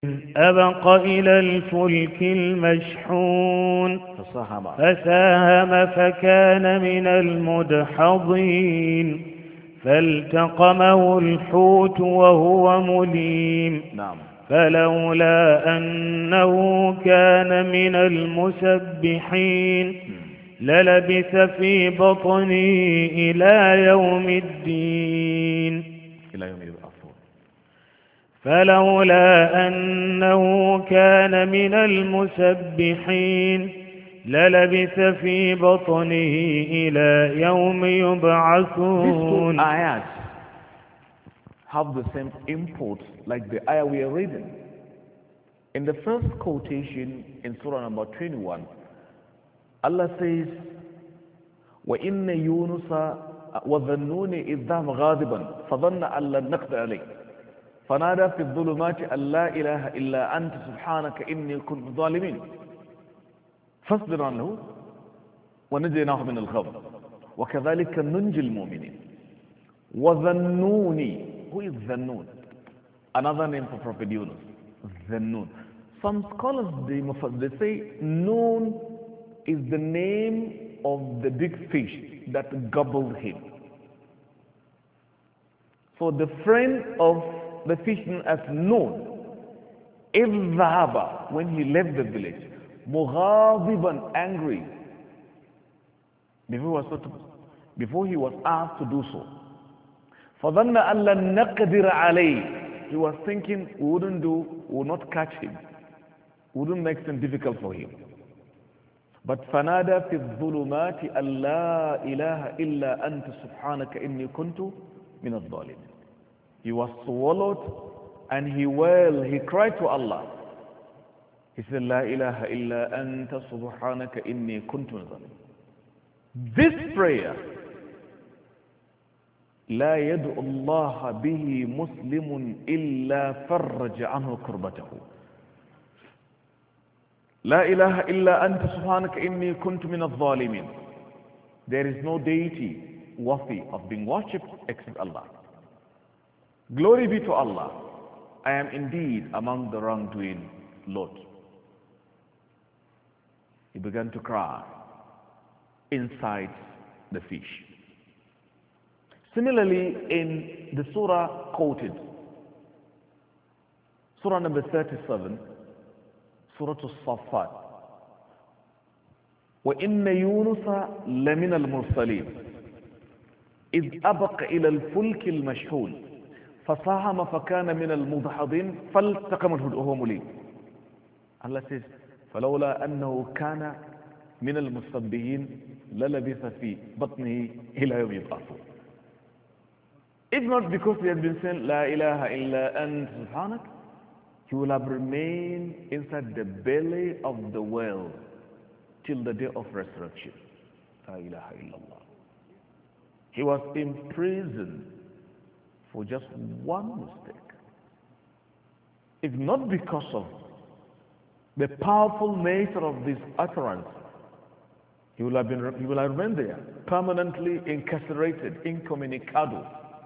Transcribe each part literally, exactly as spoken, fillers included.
أبق إلى الفلك المشحون فساهم فساهم فكان من المدحضين فالتقمه الحوت وهو مليم نعم فلولا أنه كان من المسبحين للبث في بطنه إلى يوم الدين إلى يوم يبعثون. فلولا أنه كان من المسبحين للبث في بطنه إلى يوم These two يبعثون. ayats have the same import like the ayah we are reading. In the first quotation in Surah number twenty-one, Allah says, وَإِنَّ يُونُسَ وَظَنُّونِ إِذْ ذَهَبَ غَاضِبًا فَظَنَّ أَن لَّن نَّقْدِرَ عَلَيْهِ فنادى في الظلمات أن لا إله إلا أنت سبحانك إني كنت من الظالمين فاصبر عنه ونجيناه من الغم وكذلك ننجي المؤمنين. وظنوني, who is Zannun? Another name for Prophet Yunus, Zannun. Some scholars they, they say Noon is the name of the big fish that gobbled him. So the friend of the fisherman as Noon, إِذْ ذَهَبَ, when he left the village, مُغَاضِبًا, angry, before he was, before he was asked to do so. فَظَنَّ أَن لَّن نَّقْدِرَ عَلَيْهِ, he was thinking we wouldn't do, we would not catch him, we wouldn't make things difficult for him. But فَنَادَى فِي الظُّلُمَاتِ أَن لَّا إِلَهَ إِلَّا أَنْتَ سُبْحَانَكَ إِنِّي كُنْتُ مِنَ الظَّالِمِينَ. He was swallowed and he wailed, he cried to Allah. He said, لا إله إلا أنت سبحانك إني كنت من الظالمين. This prayer, لا يدعو الله به مسلم إلا فرج عنه كربته. لا إله إلا أنت سبحانك إني كنت من الظالمين. There is no deity worthy of being worshipped except Allah. Glory be to Allah. I am indeed among the wrongdoing Lord. He began to cry inside the fish. Similarly, in the surah quoted, surah number thirty-seven, surah As-Saffat, وَإِنَّ يُونُسَ لَمِنَ الْمُرْسَلِينَ إِذْ أَبَقَ إِلَى الْفُلْكِ الْمَشْحُونِ فَسَاهَمَ فَكَانَ مِنَ الْمُدْحَضِينَ فَالْتَقَمَهُ الْحُوتُ وَهُوَ مُلِيمٌ. Allah says, فَلَوْلَا أَنَّهُ كَانَ مِنَ الْمُسَبِّحِينَ لَلَبِثَ فِي بَطْنِهِ إِلَى يَوْمِ يُبْعَثُونَ. If not because he had been saying, La ilaha illa ant subhanak, he will have remained inside the belly of the well till the day of resurrection. La ilaha illallah. He was imprisoned for just one mistake. If not because of the powerful nature of this utterance, he will have been, he will have remained there, permanently incarcerated, incommunicado.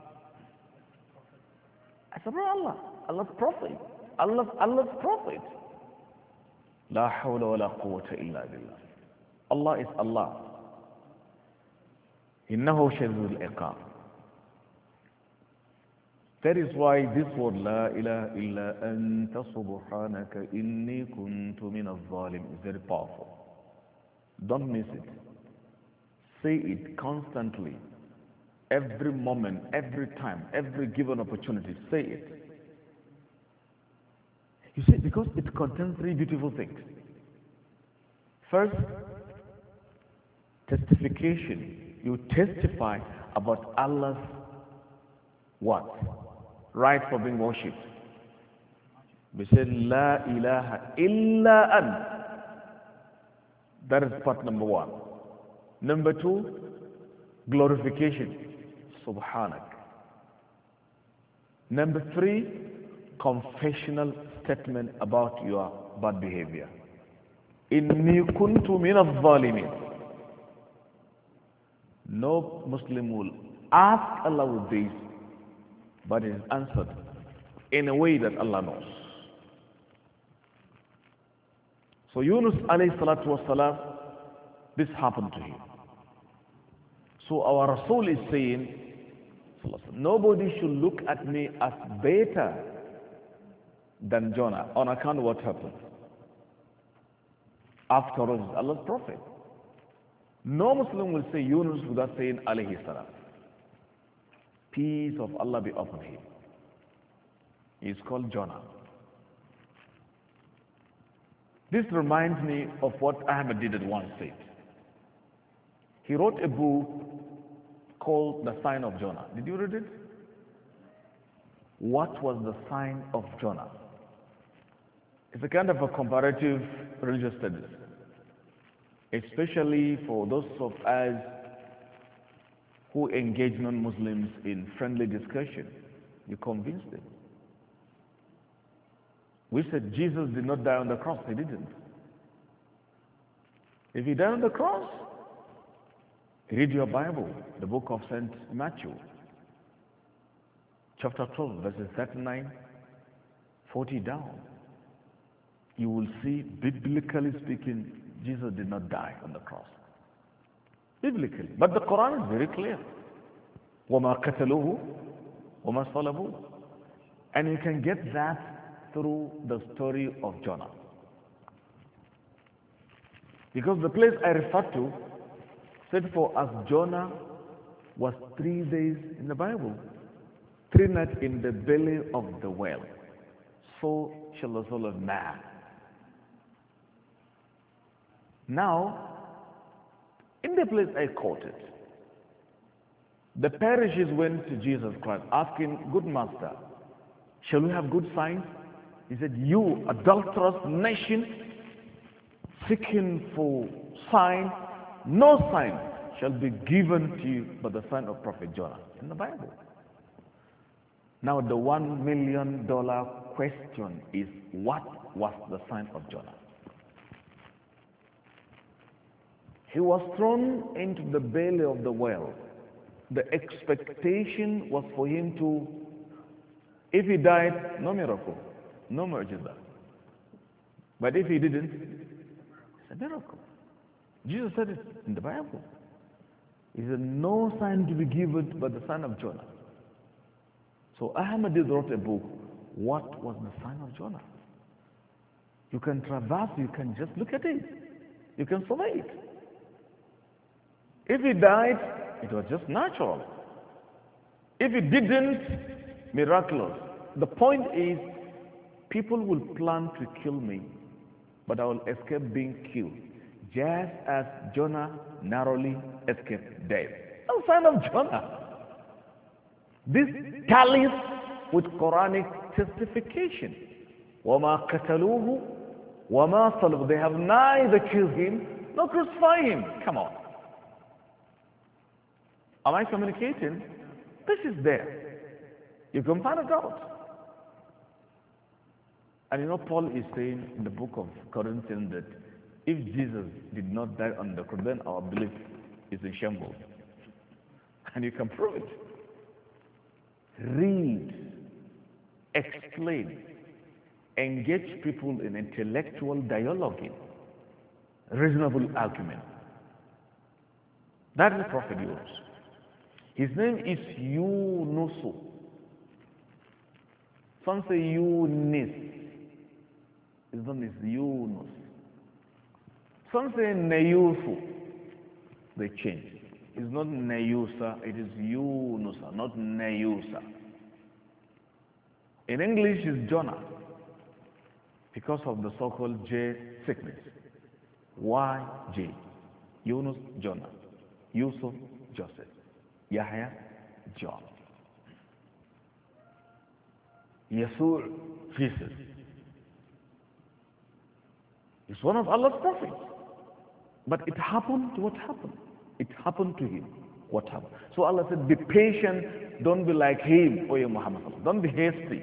I said, Allah, Allah's prophet, Allah, Allah's prophet. La hawla wa la quwwata illa billah. Allah is Allah. Innahu shadidul iqab. That is why this word, La ilaha illa anta subhanaka inni kuntu min al-zalim, is very powerful. Don't miss it. Say it constantly. Every moment, every time, every given opportunity, say it. You see, because it contains three beautiful things. First, testification. You testify about Allah's what? Right for being worshipped. We say, La ilaha illa an. That is part number one. Number two, glorification. Subhanak. Number three, confessional statement about your bad behavior. Inni kuntu min al-zalimin. No Muslim will ask Allah with this, but it is answered in a way that Allah knows. So Yunus alayhi salatu wasalam, this happened to him. So our Rasul is saying, nobody should look at me as better than Jonah on account of what happened. After all, he's Allah's prophet. No Muslim will say Yunus without saying alayhi salam. Peace of Allah be upon him. He is called Jonah. This reminds me of what Ahmad once said. He wrote a book called The Sign of Jonah. Did you read it? What was the sign of Jonah? It's a kind of a comparative religious studies, especially for those of us who engage non-Muslims in friendly discussion. You convince them. We said Jesus did not die on the cross. He didn't. If he died on the cross, read your Bible, the book of Saint Matthew, chapter twelve, verses thirty-nine, forty down. You will see, biblically speaking, Jesus did not die on the cross. Biblically. But the Quran is very clear. وَمَا قَتَلُوهُ وَمَا صَلَبُوهُ. And you can get that through the story of Jonah. Because the place I refer to said for us Jonah was three days in the Bible, three nights in the belly of the whale. So shall the soul of man. Now, in the place I quoted, the parishes went to Jesus Christ asking, good master, shall we have good signs? He said, you adulterous nation, seeking for sign, no sign shall be given to you but the sign of Prophet Jonah in the Bible. Now the one million dollar question is, what was the sign of Jonah? He was thrown into the belly of the whale. The expectation was for him to, if he died, no miracle, no mu'jiza. But if he didn't, it's a miracle. Jesus said it in the Bible. He said, no sign to be given but the sign of Jonah. So Ahmadi wrote a book, What Was the Sign of Jonah? You can traverse, you can just look at it. You can survey it. If he died, it was just natural. If he didn't, miraculous. The point is, people will plan to kill me, but I will escape being killed, just as Jonah narrowly escaped death. No sign of Jonah. This tallies with Quranic testification. وَمَا قَتَلُوهُ وَمَا صَلَبُوهُ. They have neither killed him nor crucified him. Come on. Am I communicating? This is there. You can find it out. And you know, Paul is saying in the book of Corinthians that if Jesus did not die on the cross, then our belief is in shambles. And you can prove it. Read, explain, engage people in intellectual dialogue, reasonable argument. That is the Prophet Yunus. His name is Yunus. Some say Yunis. His name is Yunus. Some say Neyusu. They change. It's not Neyusa, it is Yunusa, not Neyusa. In English, it's Jonah, because of the so-called J sickness. Y J. Yunus, Jonah. Yusuf, Joseph. Yahya, John. Yesur, Jesus. It's one of Allah's prophets. But it happened to what happened. It happened to him. What happened? So Allah said, be patient. Don't be like him, O Muhammad. Don't be hasty.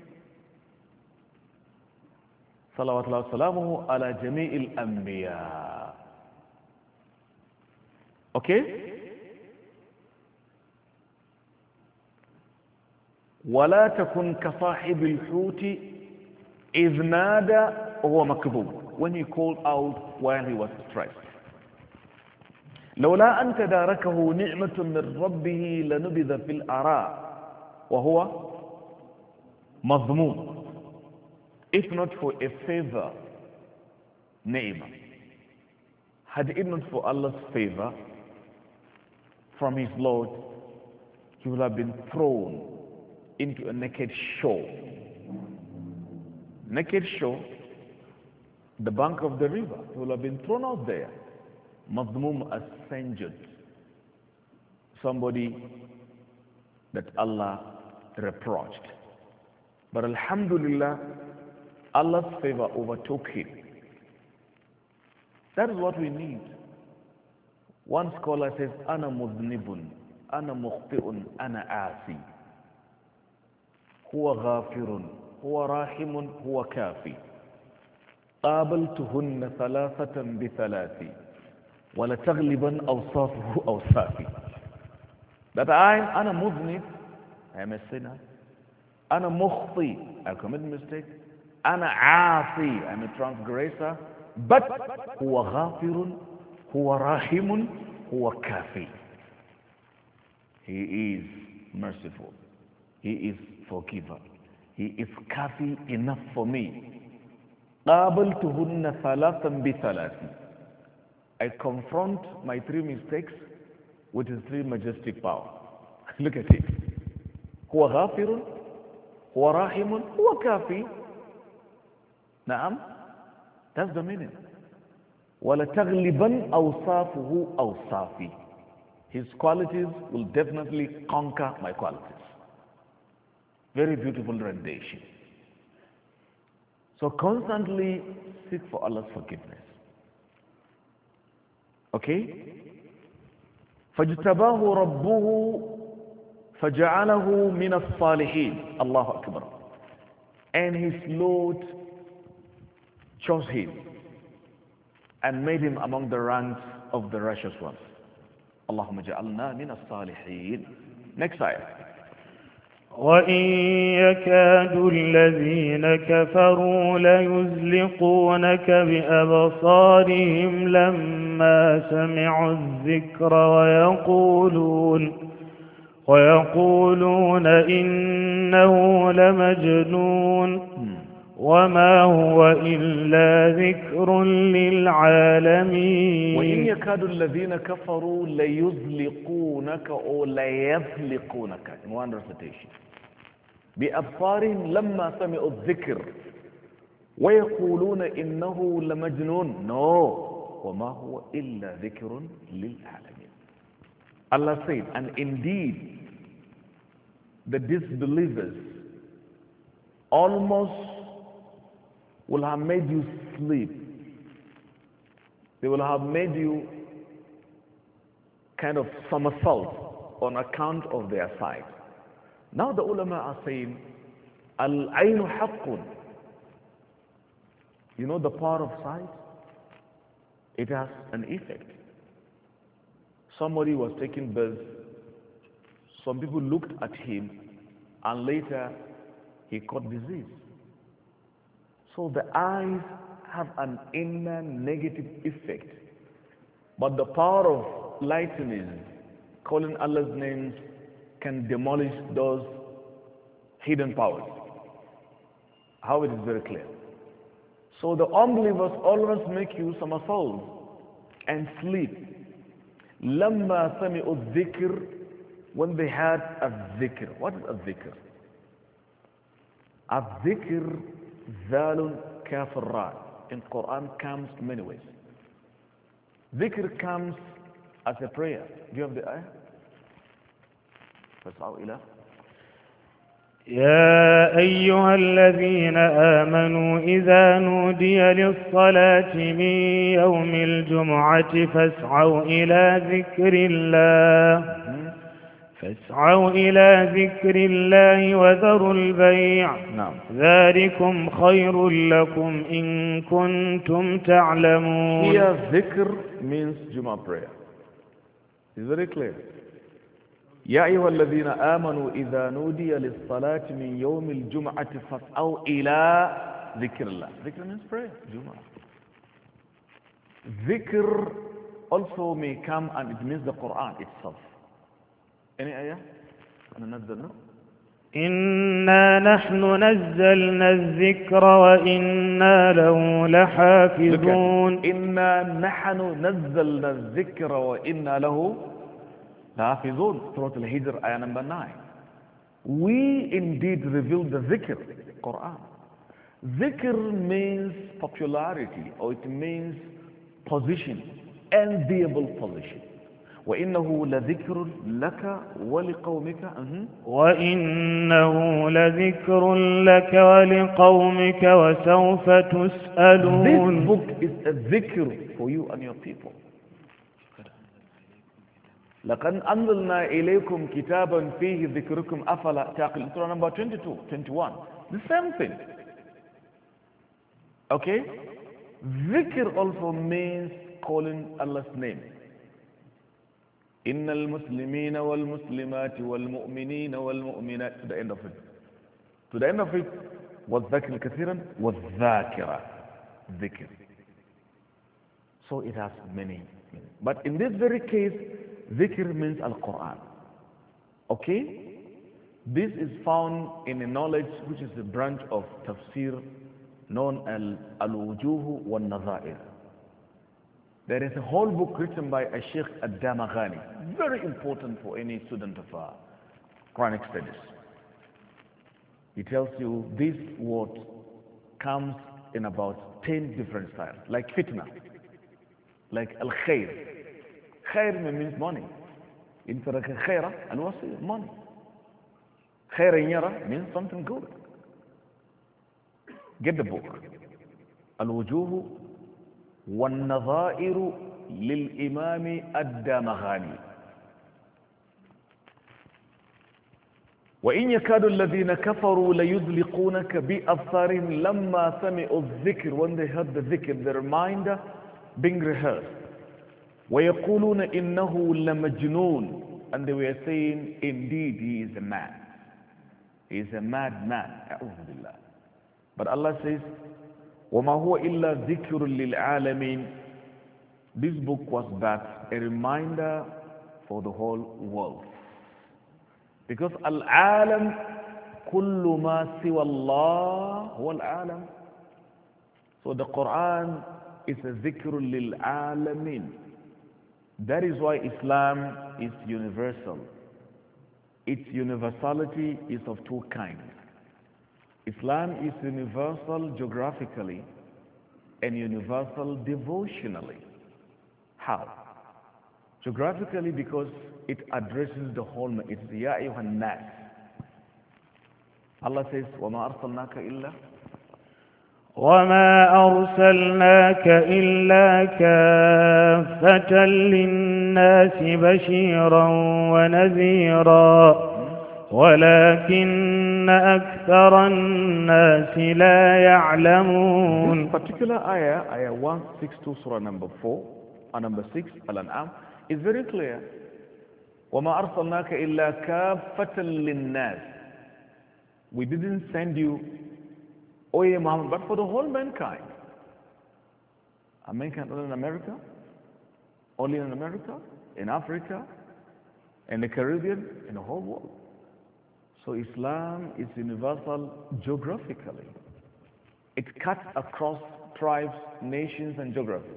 Salawatullah salamuhu ala jami'il anbiya. Okay? ولا تكن كصاحب الحوت إذ نادى وهو مكذوب. when he called out while he was stressed. لولا أن تداركه نعمة من ربه لنبذ في الأراء وهو مضموم. If not for a favor, ni'mah. Had it not for Allah's favor from his Lord, he would have been thrown into a naked shore. Naked shore, the bank of the river, he would have been thrown out there. Madmum as-sanjud, somebody that Allah reproached. But alhamdulillah, Allah's favor overtook him. That is what we need. One scholar says, Ana mudnibun, Ana mukhti'un, Ana asi. Huwa ghafirun, Huwa rahimun, Huwa kafi. قابلتهن ثلاثة بثلاث ولتغلبا أوصافه أوصافي. That I, أنا مذنب, I am a sinner. أنا مخطي, I commit mistake. أنا عاصي, I am a transgressor. But هو غافر, هو راحم, هو كافي. He is merciful. He is forgiver. He is kafi, enough for me. قابلتهن ثلاثا بثلاث. I confront my three mistakes with his three majestic power. Look at it. هو غافر, هو راحم, هو كافي. نعم. That's the meaning. وَلَتَغْلِبًا أَوْصَافُهُ أَوْصَافِي. His qualities will definitely conquer my qualities. Very beautiful rendition. So constantly seek for Allah's forgiveness. Okay? فَاجْتَبَاهُ رَبُّهُ فَجَعَلَهُ مِنَ الصَّالِحِينَ. Allahu Akbar. And his Lord chose him and made him among the ranks of the righteous ones. Allahumma ja'alna min as-salihin. Next ayah. وَإِنْ يَكَادُ الَّذِينَ كَفَرُوا لَيُزْلِقُونَكَ بِأَبْصَارِهِمْ لَمَّا سَمِعُوا الذِّكْرَ وَيَقُولُونَ وَيَقُولُونَ إِنَّهُ لَمَجْنُونٌ وما هو إلا ذكر للعالمين. وإن يكاد الذين كفروا ليزلقونك أو ليزلقونك in one recitation بأبصارهم لما سمعوا الذكر ويقولون إنه لمجنون. No, وما هو إلا ذكر للعالمين. Allah said, and indeed the disbelievers almost will have made you sleep. They will have made you kind of somersault on account of their sight. Now the ulama are saying, Al-aynu haqqun. You know the power of sight? It has an effect. Somebody was taking birth. Some people looked at him and later he caught disease. So the eyes have an inner negative effect. But the power of lightning, calling Allah's names, can demolish those hidden powers. How it is very clear. So the unbelievers always make use of soul and sleep. لَمَّا سَمِعُوا الذِّكْرِ. When they had a dhikr. What is a dhikr? A dhikr, Zalun Kafir Ra, in Quran comes many ways. Dhikr comes as a prayer. Do you have the ayah? فَاسْعَوْا إِلَىٰ يا أيها الذين آمنوا إذا نودي للصلاة من يوم الجمعة فاسعوا إلى ذكر الله فاسعوا إلى ذكر الله وذروا البيع. نعم. ذلكم خير لكم إن كنتم تعلمون. Here dhikr means Jummah prayer. It's very clear. يا أيها الذين آمنوا إذا نودي للصلاة من يوم الجمعة فاسعوا إلى ذكر الله. Dhikr means prayer, Jummah. Dhikr also may come and it means the Quran itself. Any ayah? ننزل إنا نحن نزلنا الذكر وإنا له لحافظون. إنا نحن نزلنا الذكر وإنا له لحافظون. Surah Al-Hijr, ayah number nine. We indeed revealed the dhikr, Quran. Dhikr means popularity, or it means position, enviable position. وإنه لذكر لك ولقومك. وإنه لذكر لك ولقومك وسوف تسألون. This book is a dhikr for you and your people. لقد أنزلنا إليكم كتابا فيه ذكركم أفلا تعقلون. Surah number twenty-two, twenty-one. The same thing. Okay? Dhikr also means calling Allah's name. إن المسلمين والمسلمات والمؤمنين والمؤمنات, to the end of it. To the end of it, والذكر كثيرا والذاكرة, ذكر. So it has many. But in this very case, dhikr means Al-Quran. Okay? This is found in a knowledge which is a branch of tafsir known as Al-Wujuh wal-Nazair. There is a whole book written by a Sheikh Ad-Damaghani, very important for any student of uh, Quranic studies. He tells you this word comes in about ten different styles, like fitna, like al-khair. Khair means money. In taraka khaira, al-wasi, money. Khair yara means something good. Get the book. Al-Wujuh والنظائر للإمام الدامغاني. وإن يكاد الذين كفروا ليزلقونك بأبصارهم لما سمعوا الذكر. When they heard the dhikr, the reminder being rehearsed. ويقولون إنه لمجنون. And they were saying, indeed he is a man. He is a mad man. أعوذ بالله. But Allah says, وَمَا هُوَ إِلَّا ذِكْرٌ لِلْعَالَمِينَ. This book was but a reminder for the whole world. Because Al-Alam, كُلُّ مَا سِوَى اللَّهِ هُوَ الْعَالَمِ. So the Quran is a ذِكْرٌ لِلْعَالَمِينَ. That is why Islam is universal. Its universality is of two kinds. Islam is universal geographically and universal devotionally. How? Geographically, because it addresses the whole, it's Ya Ayyuhan Nas. Allah says, وَمَا أَرْسَلْنَاكَ إِلَّا وَمَا أَرْسَلْنَاكَ إِلَّا كَافَّةً لِلنَّاسِ بَشِيرًا وَنَذِيرًا ولكن أكثر الناس لا يعلمون. This particular ayah, ayah one sixty-two, surah number four, and number six, Al-An'am, is very clear. وَمَا أَرْسَلْنَاكَ إِلَّا كَافَّةً لِلنَّاسِ. We didn't send you, O ye Muhammad, but for the whole mankind. A mankind only in America? Only in America? In Africa? In the Caribbean? In the whole world. So Islam is universal geographically. It cuts across tribes, nations, and geographies.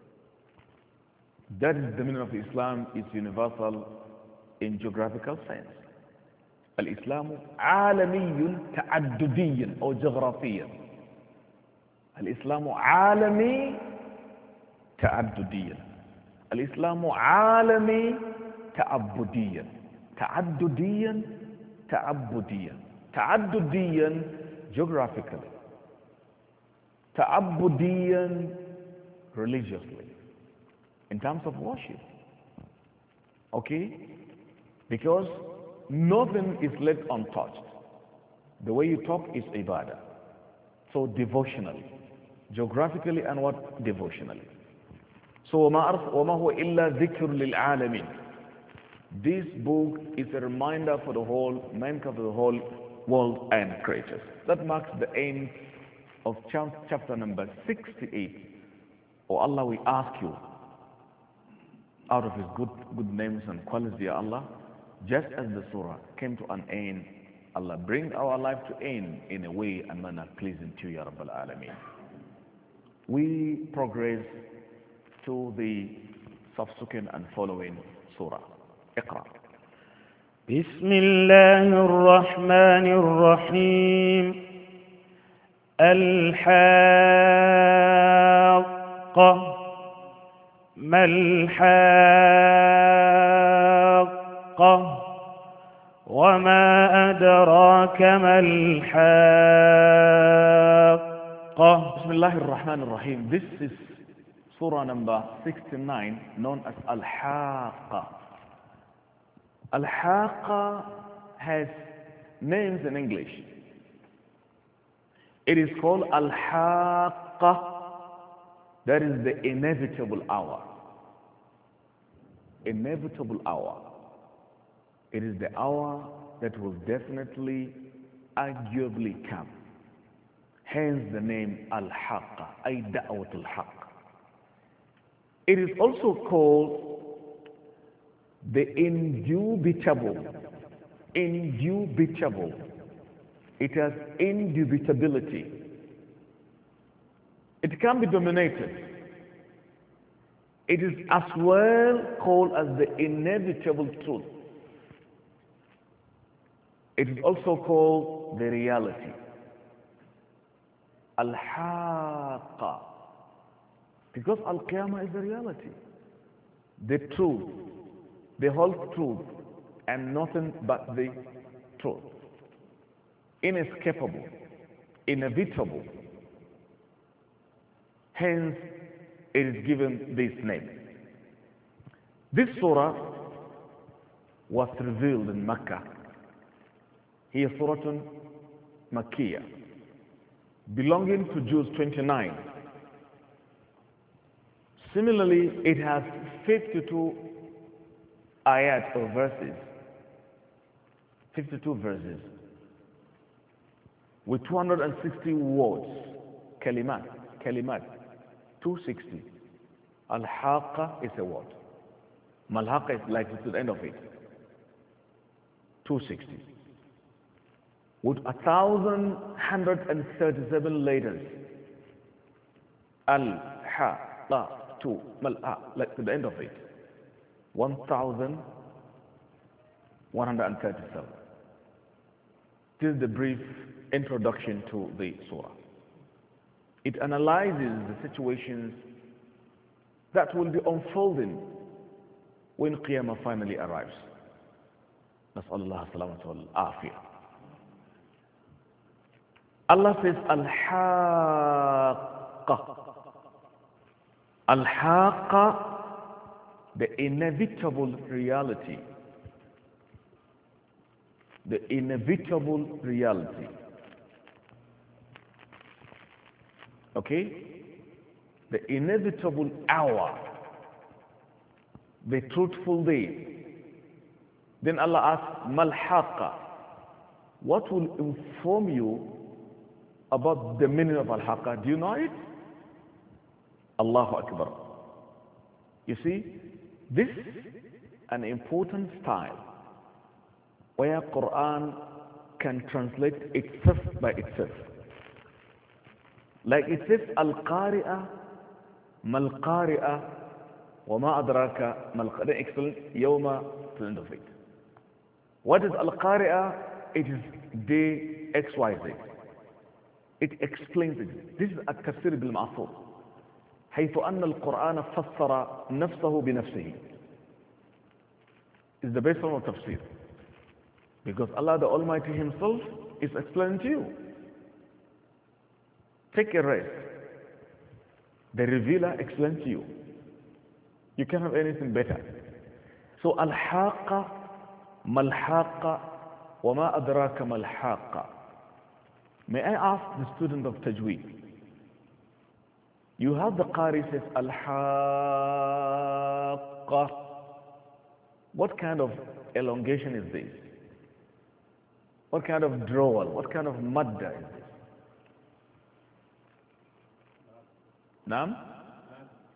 That is the meaning of Islam, is universal in geographical sense. Al-Islamu alamiyun ta'addudiyan or geographiyan. Al-Islamu alami ta'addudiyan. Al-Islamu alami ta'abbudiyan. Ta'addudiyan, ta'abbudiyan. Ta'addudiyan geographically. Ta'abbudiyan religiously. In terms of worship. Okay? Because nothing is left untouched. The way you talk is ibadah. So devotionally. Geographically and what? Devotionally. So وَمَا هُوَ إِلَّا ذِكْرٌ لِلْعَالَمِينَ. This book is a reminder for the whole, mankind, for the whole world and creatures. That marks the end of chapter number sixty-eight Oh Allah, we ask you, out of His good, good names and qualities, Ya Allah, just as the surah came to an end, Allah, bring our life to end in a way and manner pleasing to you, Ya Rabbal Alameen. We progress to the subsequent and following surah. Iqra. بسم الله الرحمن الرحيم الحاقة ما الحاقة وما أدراك ما الحاقة بسم الله الرحمن الرحيم. This is surah number sixty-nine, known as Al-Haqqa. Al-Haqqa has names in English. It is called Al-Haqqa. That is the inevitable hour. Inevitable hour. It is the hour that will definitely, arguably come. Hence the name Al-Haqqa, ay Da'wat Al-Haqq. It is also called the indubitable. Indubitable. It has indubitability. It can be dominated. It is as well called as the inevitable truth. It is also called the reality. Al-Haqqa. Because Al-Qiyamah is the reality. The truth. The whole truth. And nothing but the truth. Inescapable. Inevitable. Hence, it is given this name. This surah was revealed in Mecca. هي سورة مكية belonging to Juz twenty-nine. Similarly, it has fifty-two ayat or verses, fifty-two verses with two hundred sixty words, kalimat, kalimat, two hundred sixty. Al-Haqqa is a word. Mal-Haqqa is like to the end of it. two hundred sixty. With a thousand hundred and thirty-seven letters. Al, Ha, La, Tu, Mal, Ha, like to the end of it. One thousand one hundred and thirty-seven. This is the brief introduction to the surah. It analyzes the situations that will be unfolding when Qiyamah finally arrives. نسأل الله السلامة والعافية. Allah says, Al-Haqqa. Al-Haqqa, the inevitable reality. The inevitable reality. Okay? The inevitable hour. The truthful day. Then Allah asks, Mal-Haqqa. What will inform you about the meaning of Al-Haqqa? Do you know it? Allahu Akbar. You see, this is an important style where Quran can translate itself by itself. Like it says, Al-Qari'ah, Mal-Qari'ah, wa ma adraka mal-Qari'ah. Then explain, Yawma, to the end of it. What is Al-Qari'ah? It is day X Y Z. It explains it. This is التفسير بالمعصور حيث أن القرآن فسر نفسه بنفسه. It's the best form of tafsir. Because Allah the Almighty Himself is explaining to you. Take a rest. The revealer explains to you. You can't have anything better. So Al-Haqqa, Mal-Haqqa, wa ma adraka Mal-Haqqa. May I ask the student of Tajweed? You have the Qari says Al-Haqqa. What kind of elongation is this? What kind of drawal? What kind of madda is this? Naam?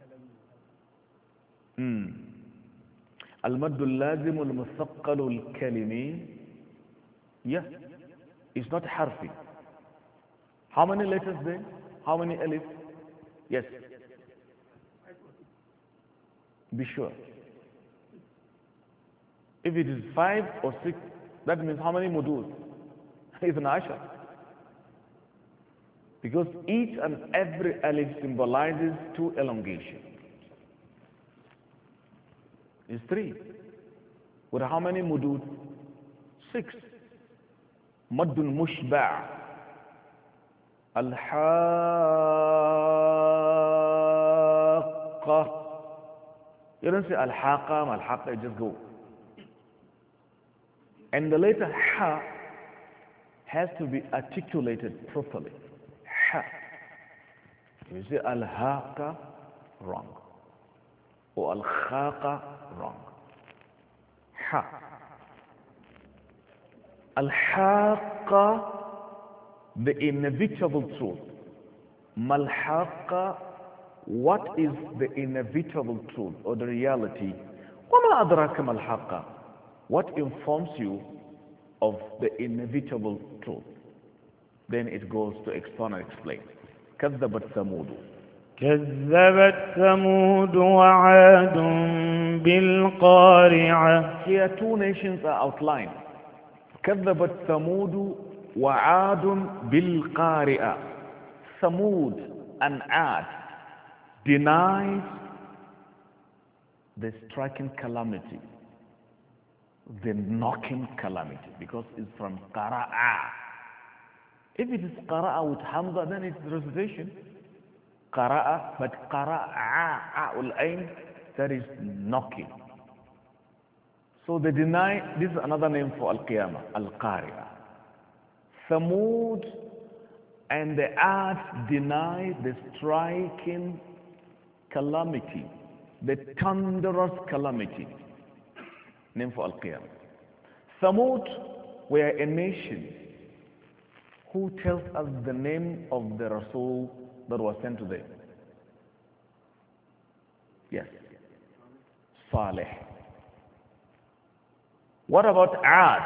Mm. المد اللازم المثقل الكلمي. Yeah, it's not harfi. How many letters there? How many alif? Yes. Be sure. If it is five or six, that means how many mudud? Even ashar. Because each and every alif symbolizes two elongation. It's three. With how many mudud? Six. Maddun mushba'. Al-haqqa. You don't say al-haqqa, al-haqqa, you just go. And the letter ha has to be articulated properly. Ha. You say al-haqqa, wrong. Or al-khaqa, wrong. Ha. Al-haqqa, the inevitable truth. Mal-haqqa, what is the inevitable truth or the reality? وَمَا أَدْرَاكَ مَا-الْحَقَّ, what informs you of the inevitable truth? Then it goes to explain and explain. كذبت ثمود. كذبت ثمود وعاد بالقارعة. Here two nations are outlined. كذبت ثمود وعاد بالقارعة. Thamud and Ad denies the striking calamity, the knocking calamity, because it's from qara'a. If it is qara'a with hamza, then it's recitation. Qara'a, but qara'a, ul ain, that is knocking. So they deny, this is another name for al-qiyamah, al-qari'ah. Thamud and the Ad deny the striking calamity, the thunderous calamity, name for al-qiyamah. Thamud were a nation who tells us the name of the Rasul that was sent to them. Yes, Saleh. What about Ad?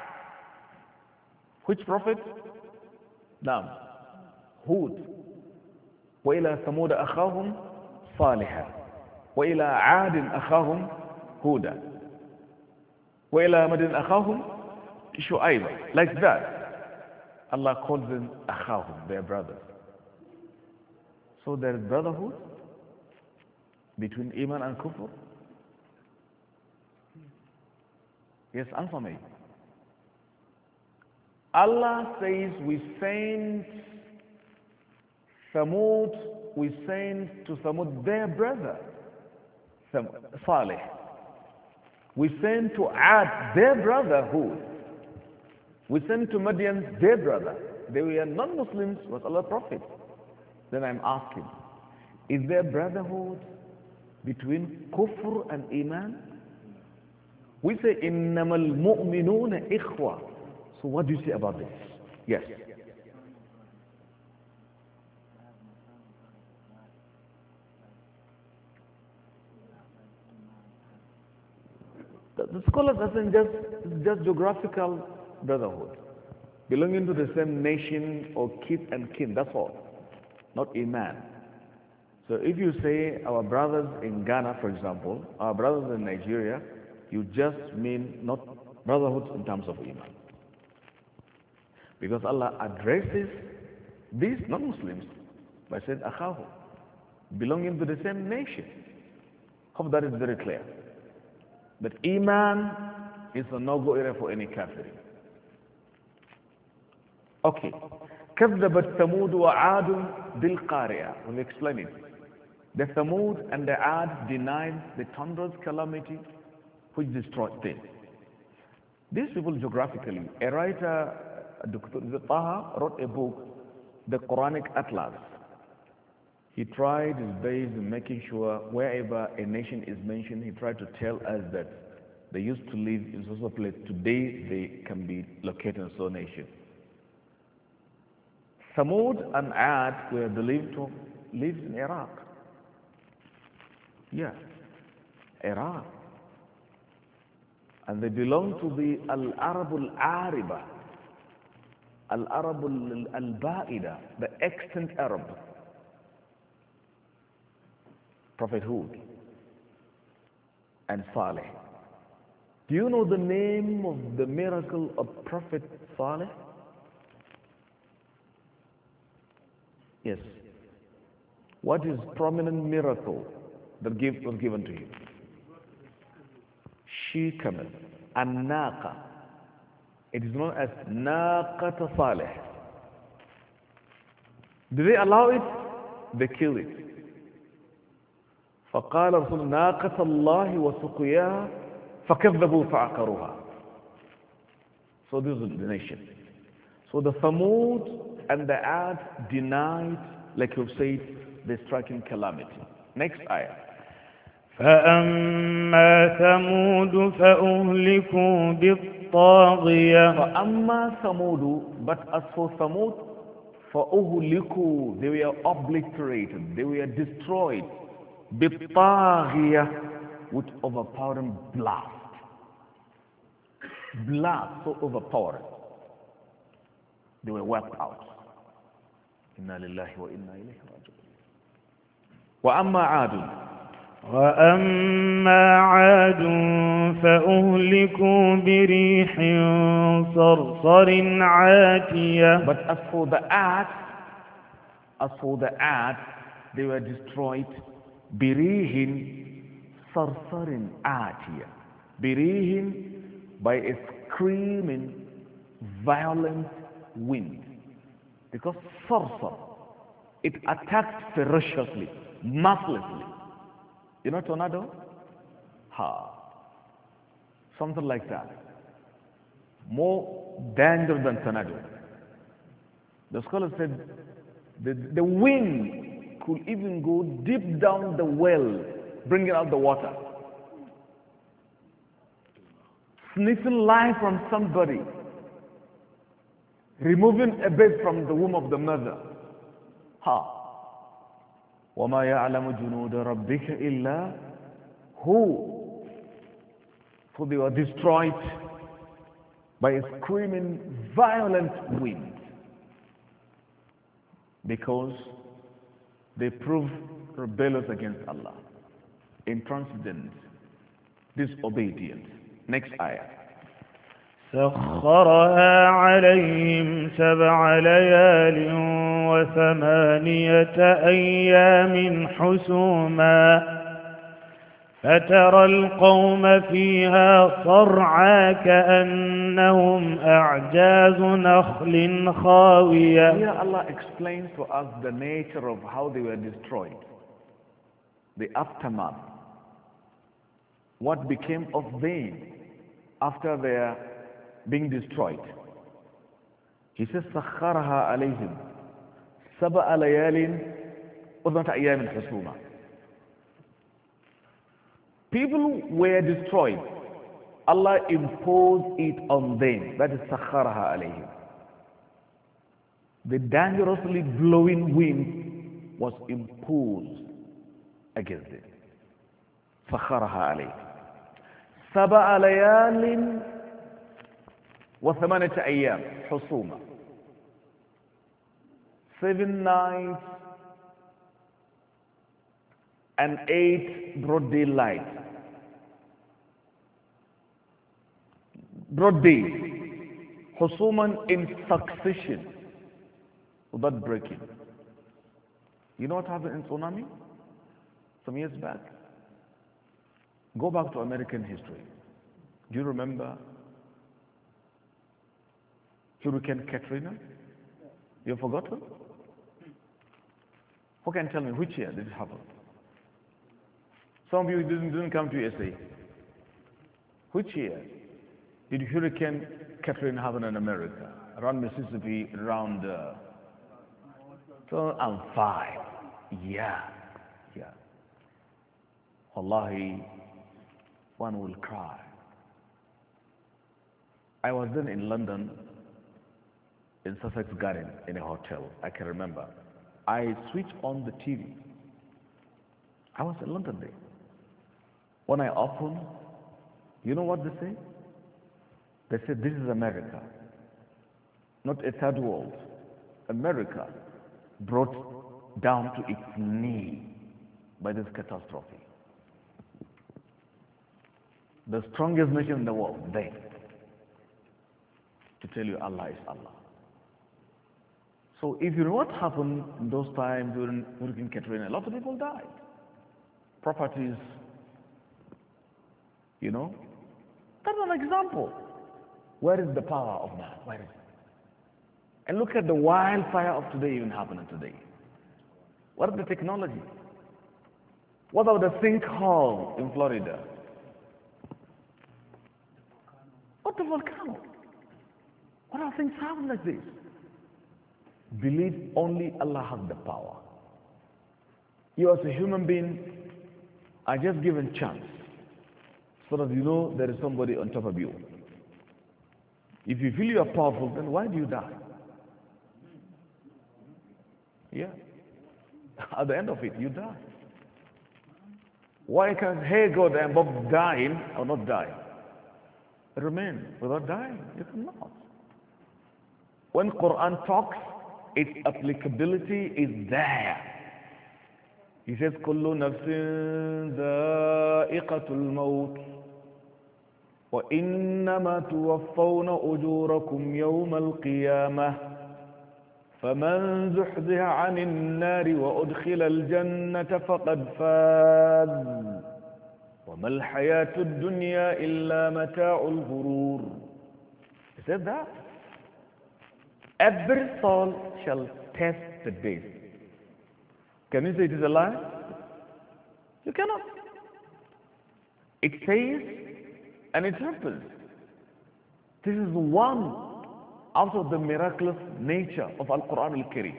Which prophet? Nam. Hud. وإلى ثمود أخاهم صالحا وإلى عاد أخاهم هودا وإلى مدين أخاهم شعيبا. Like that. Allah calls them أخاهم, their brothers. So there is brotherhood between Iman and Kufr. Yes, answer me. Allah says we sent Thamud, we sent to Thamud their brother, Saleh. We sent to Ad their brother, Hud. We sent to Madian their brother. They were non-Muslims, was Allah Prophet. Then I'm asking, is there brotherhood between Kufr and Iman? We say, إِنَّمَا الْمُؤْمِنُونَ إِخْوَةً. So what do you say about this? Yes. The, the scholars are saying just, just geographical brotherhood. Belonging to the same nation or kith and kin, that's all. Not Iman. So if you say our brothers in Ghana, for example, our brothers in Nigeria, you just mean not brotherhood in terms of Iman. Because Allah addresses these non-Muslims by saying, Akhahu, belonging to the same nation. Hope that is very clear. But Iman is a no-go area for any kafir. Okay. كذبت ثمود وعاد بالقارعة. We'll explain it. The Thamud and the Ad denied the thunderous calamity which destroyed them. These people geographically, a writer, Doctor Taha, wrote a book, the Quranic Atlas. He tried his best in making sure wherever a nation is mentioned, he tried to tell us that they used to live in such a place. Today they can be located in such a nation. Thamud and Ad were believed to live in Iraq. Yeah. Iraq. And they belong to the Al-Arab Al-Ariba, Al-Arab Al-Ba'ida, the extant Arab. Prophet Hud and Saleh. Do you know the name of the miracle of Prophet Saleh? Yes. What is prominent miracle that give, was given to him? She-camel, an-naqa. It is known as Naqat Saleh. Do they allow it? They kill it. فقال رسول ناقة الله وسقياها فكذبوا فعقروها. So this is the nation. So the Thamud and the Ad denied, like you've said, the striking calamity. Next ayah. فأما ثمود فأهلكوا بالطاغية. فأما ثمود, but as for Thamud, فأهلكوا, they were obliterated, they were destroyed. بالطاغية, with overpowering blast. Blast so overpowering. They were wiped out. إنا لله وإنا إليه راجعون. وأما عاد. وأما عاد فأهلكوا بريح صرصر عاتية. But as for the Ad, as for the Ad, they were destroyed. بريح صرصر عاتية. بريح, by a screaming, violent wind. Because صرصر, it attacked ferociously, mercilessly. You know tornado? Ha. Something like that. More dangerous than tornado. The scholar said the, the wind could even go deep down the well, bringing out the water. Sniffing life from somebody. Removing a babe from the womb of the mother. Ha. وَمَا يَعْلَمُ جُنُودَ رَبِّكَ إِلَّا هُوَ. So they were destroyed by a screaming, violent wind. Because they proved rebellious against Allah. Intransigent, disobedient. Next ayah. سخرها عليهم سبع ليال وثمانية أيام حسوما فترى القوم فيها صرعى كأنهم أعجاز نخل خاوية. Here Allah explains to us the nature of how they were destroyed. The aftermath. What became of them after their being destroyed. He says سخرها عليهم سبع ليال وثمانية أيام حسوما. People were destroyed. Allah imposed it on them. That is سخرها عليهم. The dangerously blowing wind was imposed against them. سخرها عليهم سبع ليال وثمانية أيام حسوما. Seven nights and eight broad daylight. Broad days. Husuman in succession without breaking. You know what happened in tsunami some years back? Go back to American history. Do you remember Hurricane Katrina? You've forgotten? Who can tell me which year did it happen? Some of you didn't, didn't come to U S A. Which year did Hurricane Katrina happen in America? Around Mississippi, around uh, two thousand five. Yeah, yeah. Wallahi, one will cry. I was then in London, in Sussex Garden, in a hotel, I can remember. I switched on the T V. I was in London there. When I open, you know what they say? They say, this is America, not a third world. America brought down to its knee by this catastrophe. The strongest nation in the world, they, to tell you Allah is Allah. So if you know what happened in those times during Hurricane Katrina, a lot of people died. Properties, you know. That's an example. Where is the power of man? Where is it? And look at the wildfire of today even happening today. What is the technology? What about the sinkhole in Florida? What the volcano? What are things happen like this? Believe only Allah has the power. You as a human being are just given chance so that you know there is somebody on top of you. If you feel you are powerful, then why do you die? Yeah. At the end of it, you die. Why can't, hey God, I am both dying or not dying? Remain without dying. You cannot. When Quran talks, its applicability is there. He says, كل نفس ذائقة الموت وإنما توفون أجوركم يوم القيامة فمن زحزح عن النار وأدخل الجنة فقد فاز وما الحياة الدنيا إلا متاع الغرور. He said that. Every soul shall test the death. Can you say it is a lie? You cannot. It says, and it happens. This is one out of the miraculous nature of Al-Quran Al-Karim.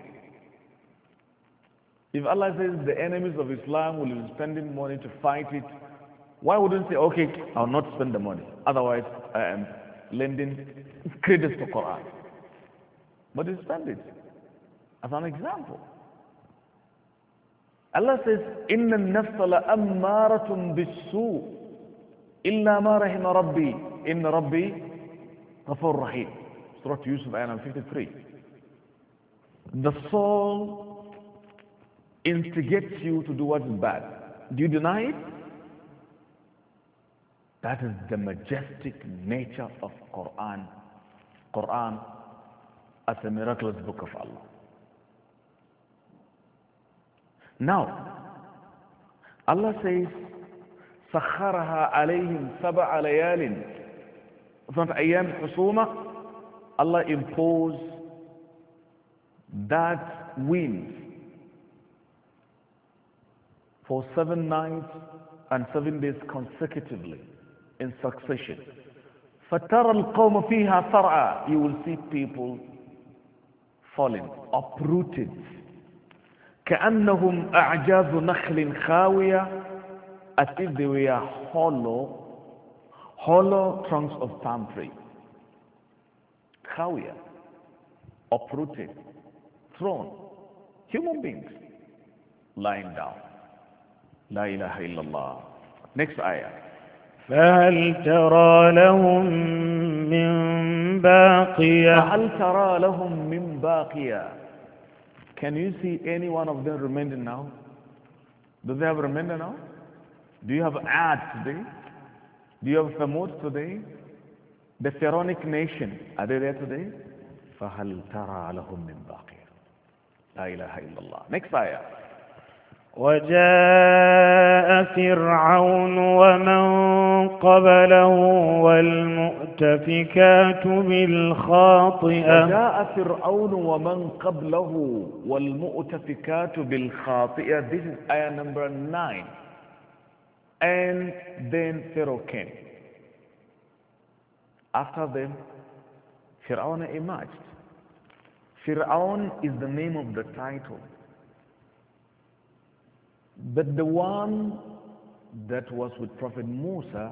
If Allah says the enemies of Islam will be spending money to fight it, why wouldn't you say, okay, I'll not spend the money. Otherwise, I am lending credit to Quran. But you spend it as an example. Allah says, إِنَّ النَّفْسَ لَأَمَّارَةٌ بِالسُّوءِ إِلَّا مَا رَحِمَ رَبِّي إِنَّ رَبِّي غَفُورٌ رَحِيمٌ. Surah Yusuf, ayah fifty-three. The soul instigates you to do what is bad. Do you deny it? That is the majestic nature of Quran. Quran as a miraculous book of Allah. Now, Allah says, سَخَّرَهَا عَلَيْهِمْ سَبْعَ لَيَالٍ from أيام حسومة, Allah imposed that wind for seven nights and seven days consecutively in succession. فَتَرَى الْقَوْمَ فِيهَا صَرْعًا. You will see people falling, uprooted. كأنهم أعجاز نخل خاوية, as if they were hollow, hollow trunks of palm tree. خاوية, uprooted, thrown. Human beings lying down. لا إله إلا الله. Next ayah. فهل ترى لهم من باقية فهل ترى لهم من باقية. Can you see any one of them remaining now? Do they have remainder now? Do you have Ad today? Do you have Thamud today? The Pharaonic nation, are they there today? فَهَلْ تَرَى لَهُم مِّن بَاقِيَةٍ. لا إله إلا الله. Next ayah. وجاء فرعون ومن قبله والمؤتفكات بالخاطئة. وجاء فرعون ومن قبله والمؤتفكات بالخاطئة. This is ayah number nine. And then Pharaoh came. After them, Fir'aun emerged. Fir'aun is the name of the title. But the one that was with Prophet Musa,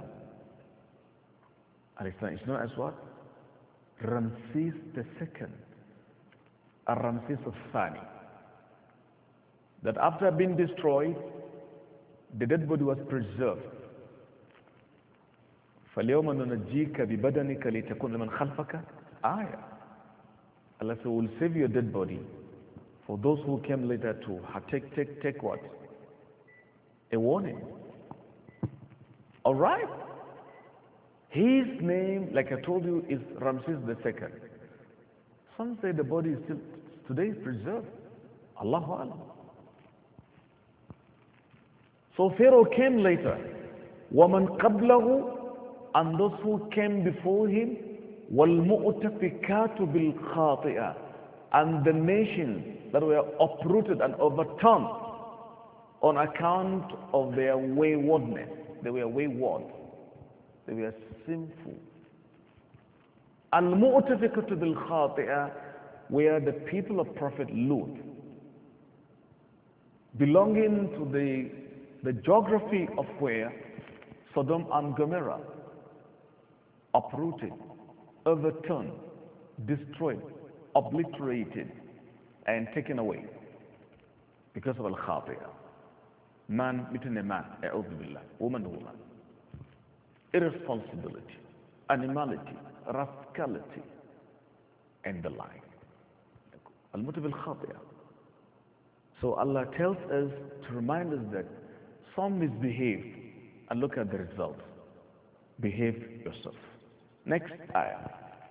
is known as what? Ramses the second, or Ramses of Thani. That after being destroyed, the dead body was preserved فَالْيَوْمَ نُنَجِّيكَ بِبَدَنِكَ لِتَكُونَ لِمَنْ خَلْفَكَ آيَةً. Allah said, we'll save your dead body for those who came later to take, take, take what? A warning. All right? His name, like I told you, is Ramses the second. Some say the body is still today preserved. Allahu Alam. So Pharaoh came later. وَمَنْ قَبْلَهُ, and those who came before him, وَالْمُؤْتَفِكَاتُ بِالْخَاطِئَةِ, and the nations that were uprooted and overturned on account of their waywardness. They were wayward. They were sinful. Al-Mu'tafikatu bil-Khati'ah were the people of Prophet Lut, belonging to the, the geography of where Sodom and Gomorrah uprooted, overturned, destroyed, obliterated, and taken away because of Al-Khati'ah. Man between a man, a'udhu billah, woman to woman. Irresponsibility, animality, rascality, and the like. Al-Mutab al-Khati'ah. So Allah tells us to remind us that some misbehaved, and look at the results. Behave yourself. Next ayah.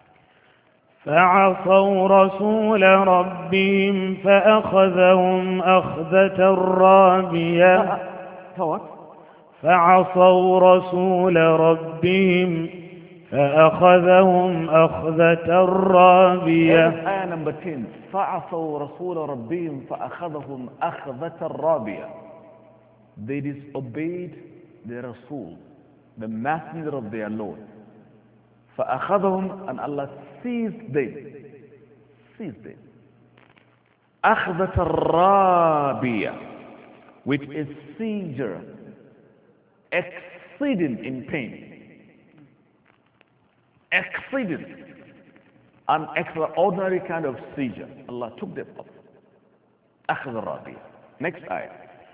فعصوا رسول ربهم فأخذهم أخذة رابية. What? فعصوا رسول ربهم فأخذهم أخذة رابية. Ayah number ten. فعصوا رسول ربهم فأخذهم أخذة رابية. They disobeyed the Rasul, the messenger of their Lord. فأخذهم, and Allah seized them. Seized them. أخذة الرابية, which is seizure, exceeding in pain, exceeding an extraordinary kind of seizure. Allah took them off. أخذ الرابية. Next ayah.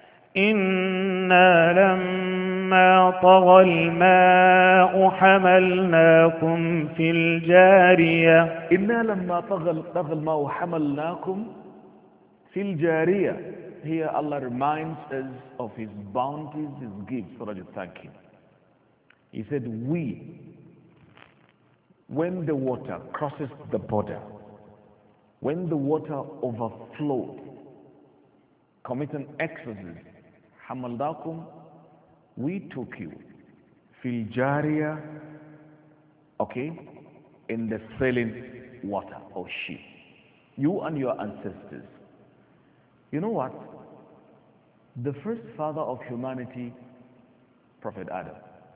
إنا لما طغى الماء حملناكم في الجارية. إنا لما طغى الماء حملناكم في الجارية. Here Allah reminds us of His bounties, His gifts, so that you thank Him. He said, we, when the water crosses the border, when the water overflows, committing excesses, حملناكم, we took you, fil jariya, okay, in the sailing water or ship, you and your ancestors. You know what? The first father of humanity, Prophet Adam.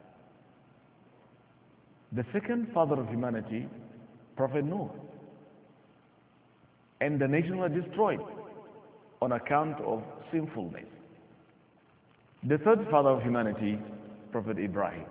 The second father of humanity, Prophet Noah. And the nation was destroyed on account of sinfulness. The third father of humanity, Prophet Ibrahim.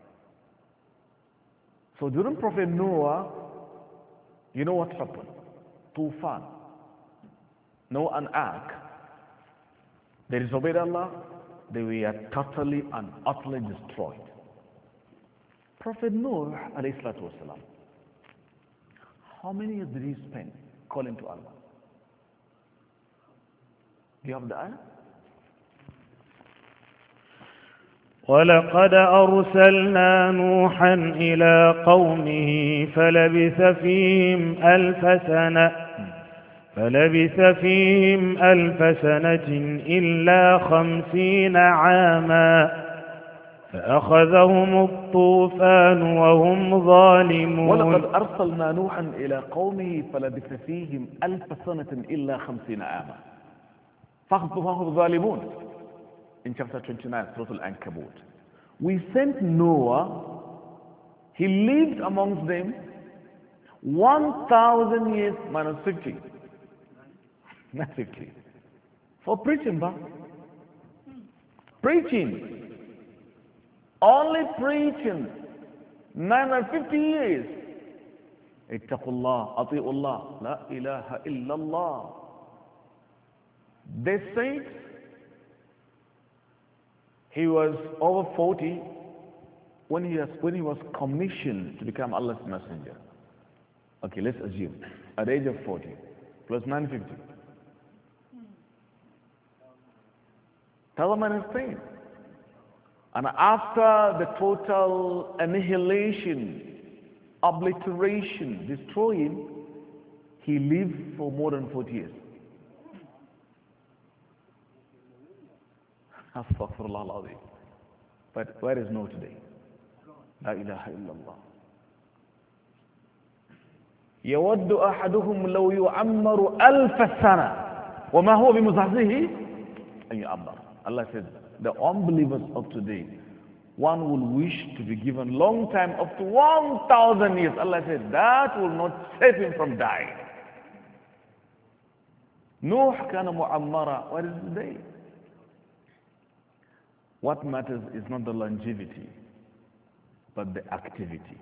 So during Prophet Noah, you know what happened? Tufan. Noah and Ark. They disobeyed Allah. They were totally and utterly destroyed. Prophet Noah, alayhi salatu wasalam, how many years did he spend calling to Allah? Do you have the ayah? ولقد أرسلنا نوحا إلى قومه فلبث فيهم ألف سنة فلبث فيهم ألف سنة إلا خمسين عاما فأخذهم الطوفان وهم ظالمون. ولقد أرسلنا نوحا إلى قومه فلبث فيهم ألف سنة إلا خمسين عاما فأخذهم الظالمون. In chapter twenty-nine, Surah Al-Ankabut. We sent Noah, he lived amongst them one thousand years minus fifty. Not fifty. For preaching, but preaching. Only preaching. nine hundred fifty years. اتقوا الله أطيعوا الله لا إله إلا الله. They said he was over forty when he, has, when he was commissioned to become Allah's messenger, okay, let's assume, at the age of forty, plus nine hundred fifty, thousand minus ten. And after the total annihilation, obliteration, destroying, he lived for more than forty years. Astaghfirullah al-Azim. But where is no today? La ilaha illallah. يود أحدهم لو يعمر ألف سنة وما هو بمزحزحه أن يعمر. Allah said, the unbelievers of today, one will wish to be given long time up to one thousand years. Allah said, that will not save him from dying. Nuh kana mu'ammara. What is today? What matters is not the longevity, but the activity.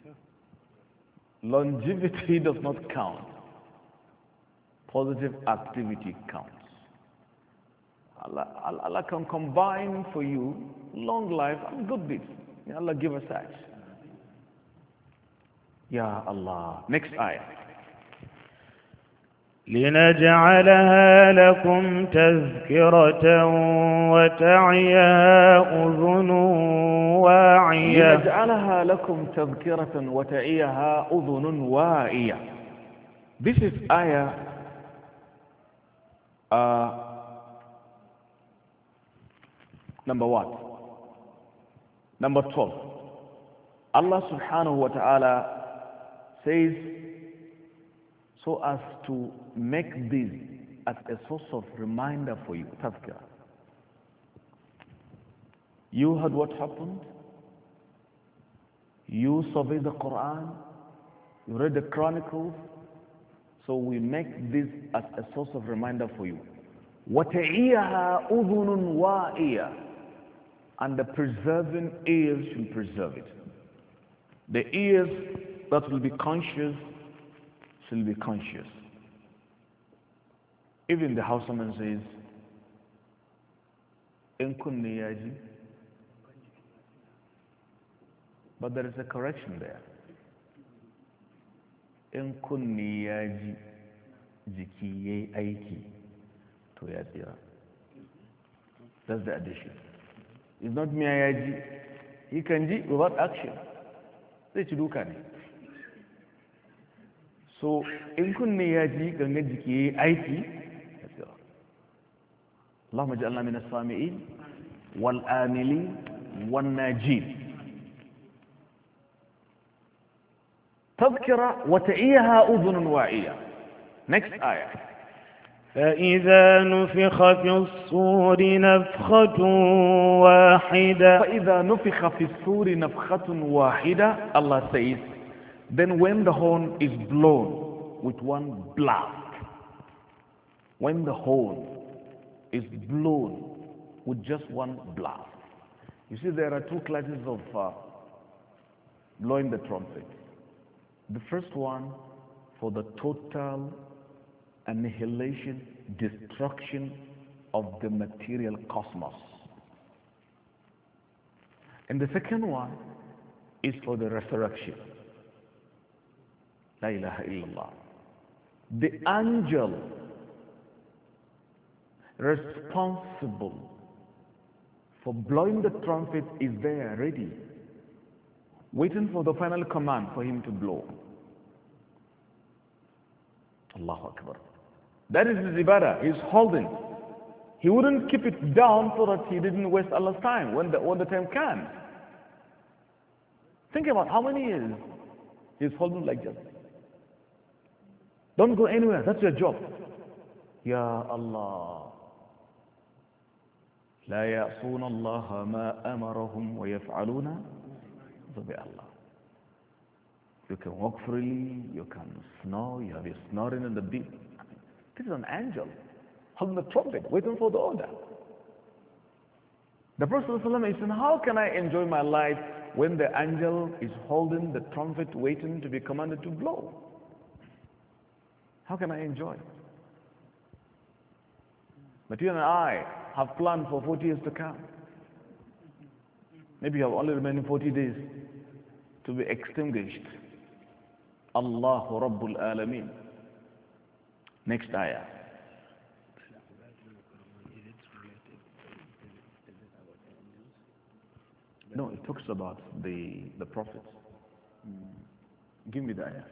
Longevity does not count. Positive activity counts. Allah, Allah can combine for you long life and good deeds. May Allah give us such. Ya Allah. Next ayah. لنجعلها لكم تذكرة وتعيها أذن واعية لنجعلها لكم تذكرة وتعيها أذن واعية. This is ayah uh, number what? Number twelve. Allah subhanahu wa ta'ala says, so as to make this as a source of reminder for you, tazkirah. You heard what happened? You surveyed the Quran, you read the Chronicles, so we make this as a source of reminder for you. وَتَعِيَهَا أُذُنٌ وَاعِيَةٌ. And the preserving ears should preserve it. The ears that will be conscious shall be conscious. Even the Hausaman says, in kunni yaji. But there is a correction there. In kunni yaji, jiki ye aiki, to yadira. That's the addition. It's not miyaji. He can ji without action. Sai ci duka ne. So, in kunne ya ji gangan jiki ya yi aiki, Allahumma ja'alna min as-sami'in wal amilin wan najin. تذكرة وتعيها أذن واعية. Next ayah. فإذا نفخ في الصور نفخة واحدة فإذا نفخ في الصور نفخة واحدة. Allah says, then when the horn is blown with one blast, when the horn is blown with just one blast. You see, there are two classes of uh, blowing the trumpet. The first one for the total annihilation, destruction of the material cosmos. And the second one is for the resurrection. La ilaha illallah. The angel responsible for blowing the trumpet is there ready, waiting for the final command for him to blow. Allahu Akbar. That is his ibadah. He's holding. He wouldn't keep it down so that he didn't waste Allah's time when the, when the time comes. Think about how many years he's holding like that. Don't go anywhere. That's your job. Ya Allah. لا يعصون الله ما أمرهم ويفعلون ذبي Allah. You can walk freely, you can snore, you have your snoring in the deep. This is an angel holding the trumpet, waiting for the order. The Prophet ﷺ is saying, how can I enjoy my life when the angel is holding the trumpet, waiting to be commanded to blow? How can I enjoy? But you and I have planned for forty years to come. Maybe you have only remaining forty days to be extinguished. Allahu Rabbul Alameen. Next ayah. No, it talks about the the prophets. Give me the ayah.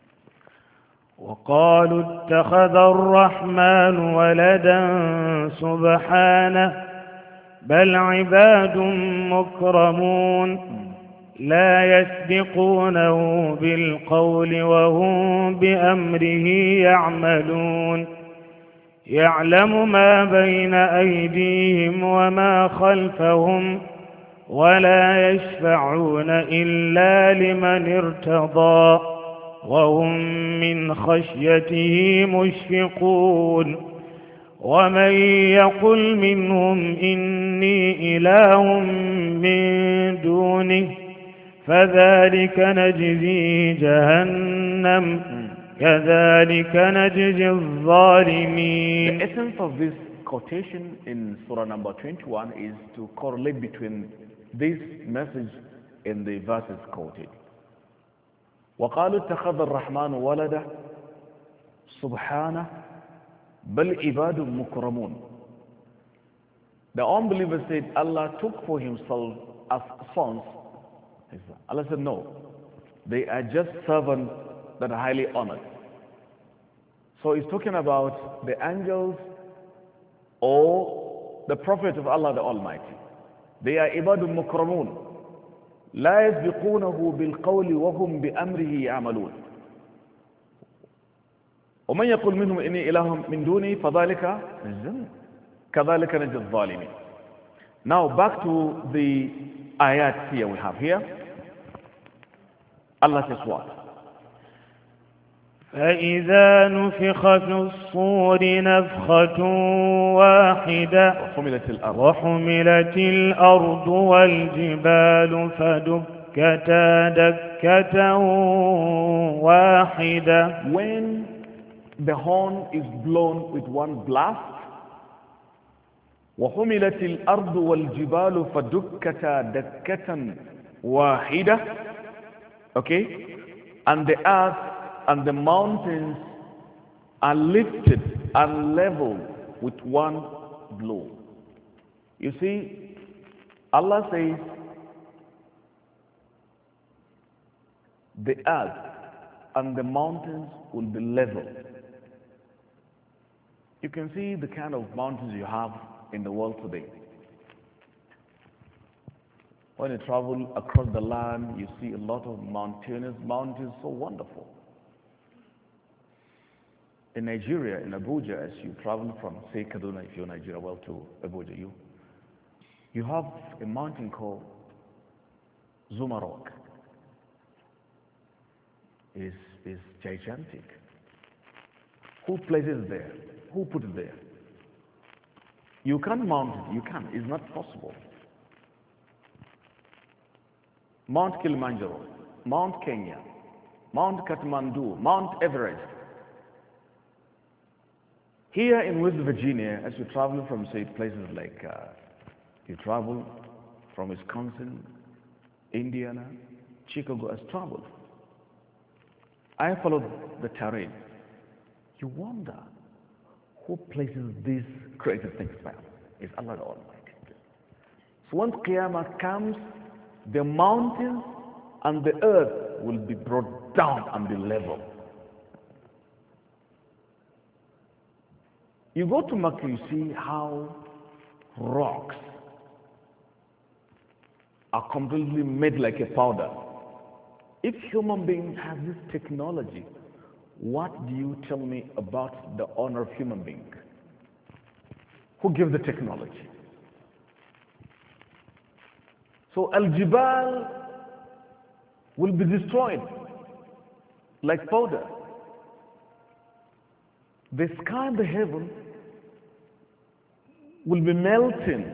وقالوا اتخذ الرحمن ولدا سبحانه بل عباد مكرمون لا يسبقونه بالقول وهم بأمره يعملون يعلم ما بين أيديهم وما خلفهم ولا يشفعون إلا لمن ارتضى وهم من خشيته مشفقون ومن يقل منهم إني إله من دونه فذلك نجزيه جهنم كذلك نجزي الظالمين. The essence of this quotation in Surah number twenty-one is to correlate between this message and the verses quoted. وقالوا اتخذ الرحمن ولدا سبحانه بل عباد مكرمون. The unbelievers said Allah took for himself as sons. Allah said no, they are just servants that are highly honored. So he's talking about the angels or the prophet of Allah the Almighty. They are عباد مكرمون لا يسبقونه بالقول وهم بأمره يعملون ومن يقول منهم إني إله من دوني فذلك كذلك نجزي الظالمين. Now back to the ayat here we have here. Allah says what? فإذا نفخ في الصور نفخة واحدة وحملت الأرض وحملت الأرض والجبال فدكتا دكة واحدة. When the horn is blown with one blast, وحملت الأرض والجبال فدكتا دكة واحدة. Okay, and the earth and the mountains are lifted and leveled with one blow. You see, Allah says the earth and the mountains will be leveled. You can see the kind of mountains you have in the world today. When you travel across the land, you see a lot of mountainous mountains, so wonderful. In Nigeria, in Abuja, as you travel from, say, Kaduna, if you're Nigeria, well, to Abuja, you, you have a mountain called Zuma Rock. It's, it's gigantic. Who places it there? Who put it there? You can't mount it. You can't. It's not possible. Mount Kilimanjaro, Mount Kenya, Mount Kathmandu, Mount Everest. Here in West Virginia, as you travel from, say, places like, uh, you travel from Wisconsin, Indiana, Chicago, as traveled. I followed the terrain. You wonder who places these crazy things by. It's Allah the Almighty. So once Qiyamah comes, the mountains and the earth will be brought down and be leveled. You go to Makkah, you see how rocks are completely made like a powder. If human beings have this technology, what do you tell me about the honor of human being? Who gives the technology? So Al-Jibal will be destroyed like powder. The sky and the heaven will be melting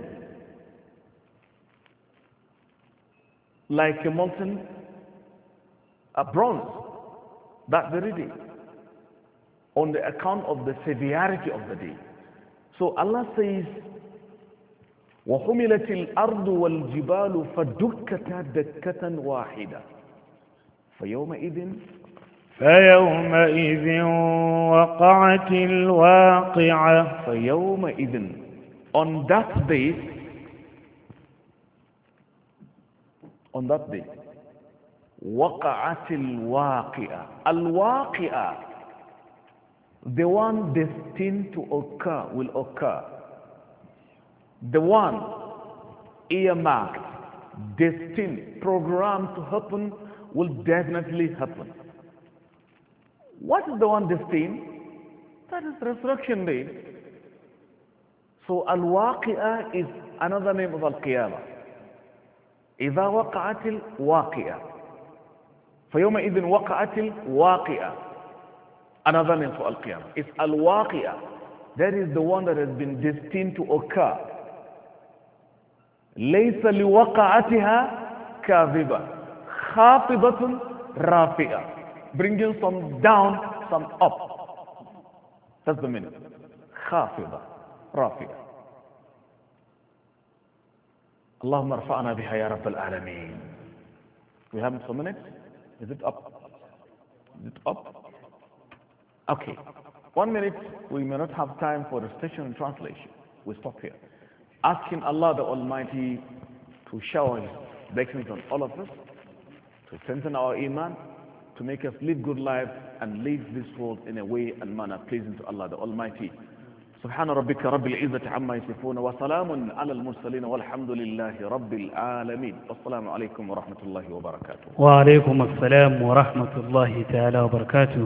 like a molten a bronze that very day on the account of the severity of the day. So Allah says وحملت الأرض والجبال فدكتا دكة واحدة فيومئذ فيومئذ وقعت الواقعة فيومئذ on that day on that day وقعت الواقعة الواقعة the one destined to occur will occur the one earmarked destined programmed to happen will definitely happen. What is the one destined? That is resurrection day. So al-waqi'ah is another name of al-qiyamah. إذا وقعت الواقعة فيومئذ وقعت الواقعة another name for al-qiyamah. It's al-waqi'ah. That is the one that has been destined to occur. ليس لوقعتها كاذبة خافضة رافئة, bringing some down, some up. That's the meaning. خافضة رافئة. اللهم ارفعنا بها يا رب العالمين. We have some minutes? Is it up? Is it up? Okay. One minute, we may not have time for recitation and translation. We stop here. Asking Allah the Almighty to shower His blessings on all of us, to strengthen our iman, to make us live good lives and live this world in a way and manner pleasing to Allah the Almighty. سبحان ربك رب العزة عما يصفون وسلام على المرسلين والحمد لله رب العالمين والسلام عليكم ورحمة الله وبركاته. وعليكم السلام ورحمة الله تعالى وبركاته.